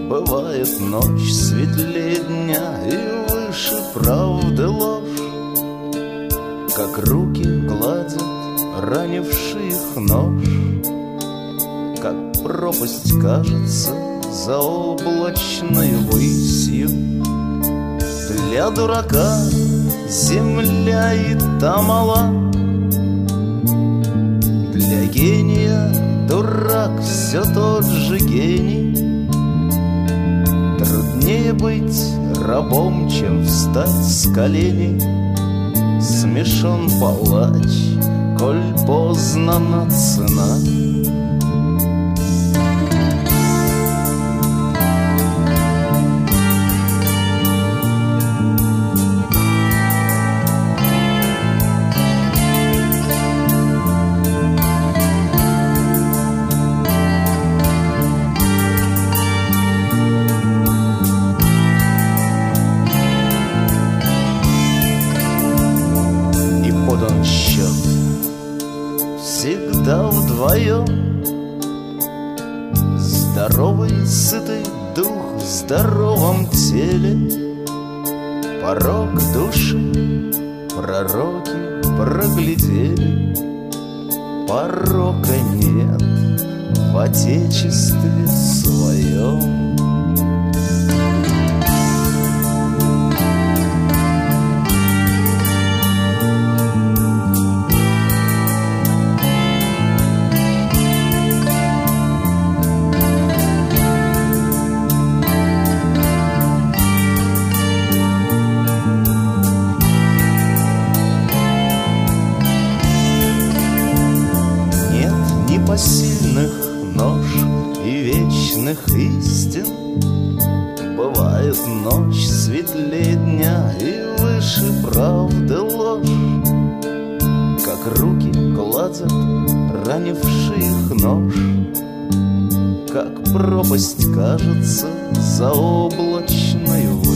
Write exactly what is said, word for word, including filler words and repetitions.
Бывает ночь светлее дня и выше правды ложь, как руки гладят ранивших нож, как пропасть кажется за облачной высью. Для дурака земля и та мала, для гения дурак все тот же гений. Труднее быть рабом, чем встать с коленей. Смешон палач, коль познана цена. Всегда вдвоем. Здоровый, сытый дух в здоровом теле. Порок души пророки проглядели. Порока нет в отечестве своем. Посильных нож и вечных истин. Бывает ночь светлее дня и выше правды ложь, как руки гладят ранивших нож, как пропасть кажется за облачной